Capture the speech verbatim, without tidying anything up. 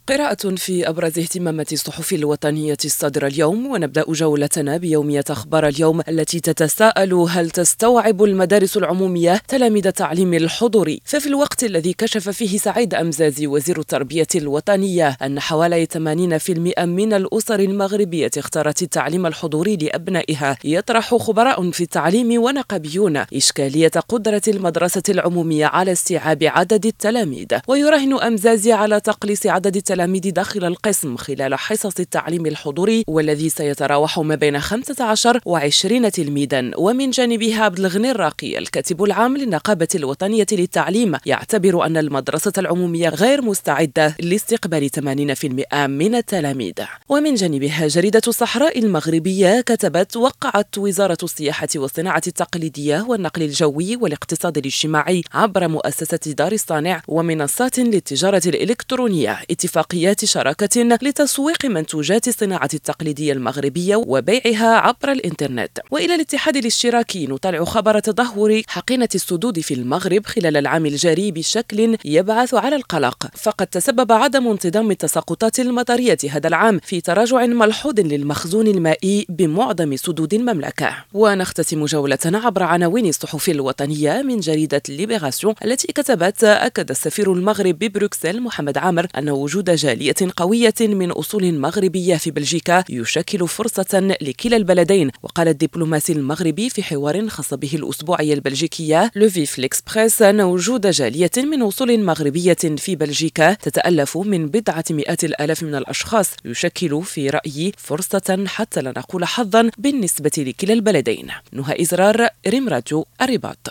قراءة في أبرز اهتمامات الصحف الوطنية الصادرة اليوم، ونبدأ جولتنا بيومية أخبار اليوم التي تتساءل: هل تستوعب المدارس العمومية تلاميذ التعليم الحضوري؟ ففي الوقت الذي كشف فيه سعيد أمزازي وزير التربية الوطنية أن حوالي ثمانين بالمئة من الأسر المغربية اختارت التعليم الحضوري لأبنائها، يطرح خبراء في التعليم ونقابيون إشكالية قدرة المدرسة العمومية على استيعاب عدد التلاميذ، ويراهن أمزازي على تقليص عدد التلاميذ داخل القسم خلال حصص التعليم الحضوري، والذي سيتراوح ما بين خمسة عشر وعشرين تلميذا. ومن جانبها عبد الغني الراقي الكاتب العام للنقابة الوطنية للتعليم يعتبر أن المدرسة العمومية غير مستعدة لاستقبال ثمانين بالمئة من التلاميذ. ومن جانبها جريدة الصحراء المغربية كتبت: وقعت وزارة السياحة والصناعة التقليدية والنقل الجوي والاقتصاد الاجتماعي عبر مؤسسة دار الصانع ومنصات للتجارة الإلكترونية اتفاقيات شراكة لتسويق منتوجات الصناعة التقليدية المغربية وبيعها عبر الإنترنت. وإلى الاتحاد الاشتراكي نطلع خبر تدهور حقينة السدود في المغرب خلال العام الجاري بشكل يبعث على القلق، فقد تسبب عدم انتظام التساقطات المطرية هذا العام في تراجع ملحوظ للمخزون المائي بمعظم سدود المملكة. ونختتم جولتنا عبر عناوين الصحف الوطنية من جريدة ليبراسيون التي كتبت: أكد السفير المغرب ببروكسل محمد عامر أن وجود جالية قوية من أصول مغربية في بلجيكا يشكل فرصة لكلا البلدين. وقال الدبلوماسي المغربي في حوار خاص به الأسبوعية البلجيكية لوفيف ليكسبريس أن وجود جالية من أصول مغربية في بلجيكا تتألف من بضعة مئات الآلاف من الأشخاص يشكل في رأيي فرصة حتى لا نقول حظا بالنسبة لكلا البلدين. نهى إزرار، ريم راديو، الرباط.